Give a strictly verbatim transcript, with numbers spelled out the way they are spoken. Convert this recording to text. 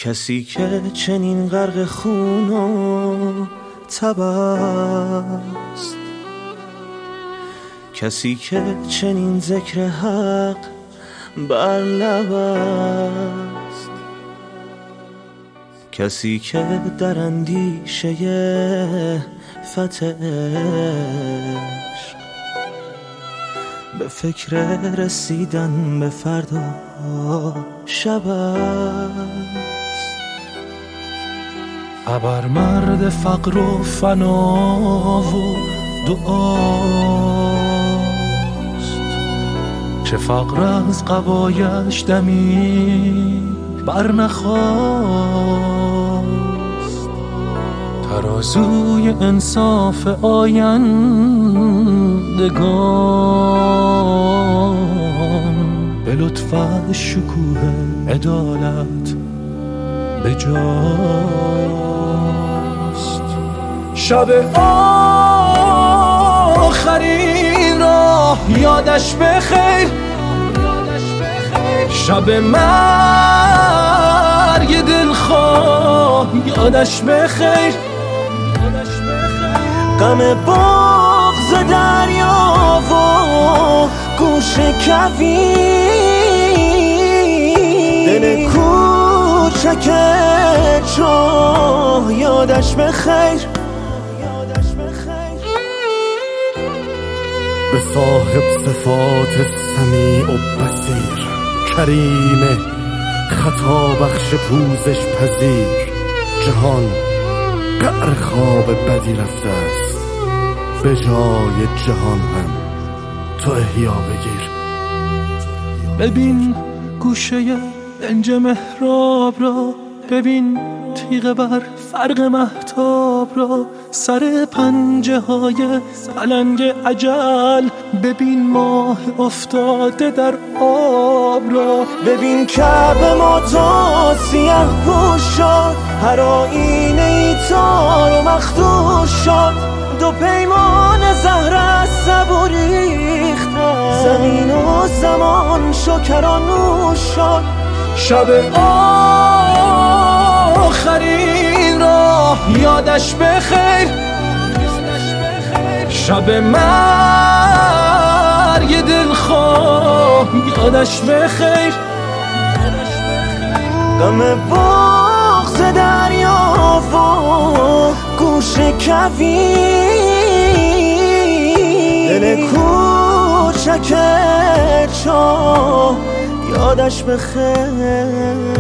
کسی که چنین غرق خون و تب است، کسی که چنین ذکر حق بر لب است، کسی که در اندیشه فتح عشق به فکر رسیدن به فردا شب است. ابر مرد فقر و فنا و دعاست، چه فقر از قبایش دمی بر نخواست. ترازوی انصاف آیندگان به لطف شکوه عدالت بجاست. شب آخرین را یادش بخیر، شب مرگ دلخواه یادش بخیر. غم بغض دریا و گوش کویر، دل کوچک چاه یادش بخیر. به صاحب صفات سمیع و بصیر، کریم خطا بخش پوزش پذیر، جهان قعر خواب بدی رفته است، به جای جهان هم تو احیا بگیر. ببین گوشه دنج محراب را، ببین تیغ بر فرق مهتاب را، سر پنجه های پلنگ اجل، ببین ماه افتاده در آب را. ببین کعبه ما تا سیه پوش شد، هر آینه ای تار و مخدوش شد، دو پیمان زهر از سبو ریختن، زمین و زمان شکرانوش شد. شب آخرین را یادش بخیر، شب مرگ دلخواه یادش بخیر. غم بغض دریا و گوش کویر، دل کوچک چاه یادش بخیر.